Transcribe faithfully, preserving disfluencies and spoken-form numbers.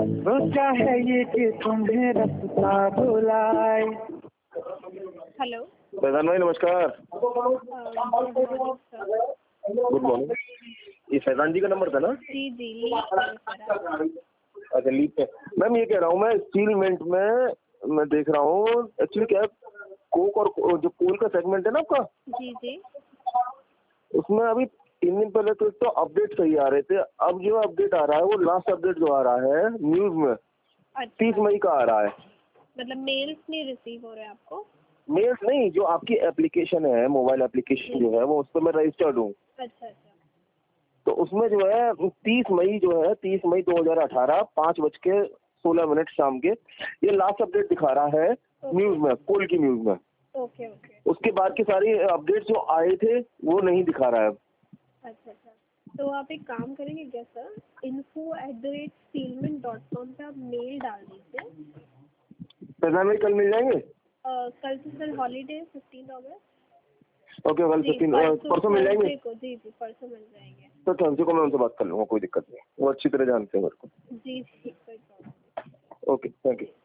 वो क्या है ये कि तुम्हें रास्ता बुलाए। हेलो। फैजान भाई नमस्कार। Good morning. ये फैजान जी का नंबर था ना? जी जी लीव पे। अच्छा लीव पे। मैम ये कह रहा हूँ मैं स्टील मिंट में मैं देख रहा हूँ एक्चुअली क्या कोक और जो कोल का सेगमेंट है ना आपका, जी जी उसमें अभी तीन दिन पहले तो तो अपडेट सही आ रहे थे। अब जो अपडेट आ रहा है वो लास्ट अपडेट जो आ रहा है न्यूज में तीस मई का आ रहा है। मतलब मेल्स नहीं रिसीव हो रहे आपको? मेल्स नहीं, जो आपकी एप्लीकेशन है मोबाइल एप्लीकेशन जो है वो उस पर मैं रजिस्टर्ड हूँ। अच्छा अच्छा। तो उसमें जो है तीस मई जो है तीस मई दो हजार अठारह पाँच बज के सोलह मिनट शाम के ये लास्ट अपडेट दिखा रहा है न्यूज में, कोल की न्यूज में। Okay okay. उसके बाद के सारी अपडेट जो आए थे वो नहीं दिखा रहा है। अच्छा अच्छा। तो आप एक काम करेंगे क्या sir, info at the rate steelment dot com पे आप मेल डाल दीजिए। फैजान भाई कल मिल जाएंगे? uh, कल तो सर हॉलीडे फिफ्टीन अगस्त। ओके कल फिफ्टीन परसों मिल जाएंगे? को जी जी परसों मिल जाएंगे। तो थर्सडे को मैं उनसे बात कर लूँगा, कोई दिक्कत नहीं, वो अच्छी तरह जानते हैं मेरे को। जी जी कोई प्रॉब्लम नहीं। Okay thank you.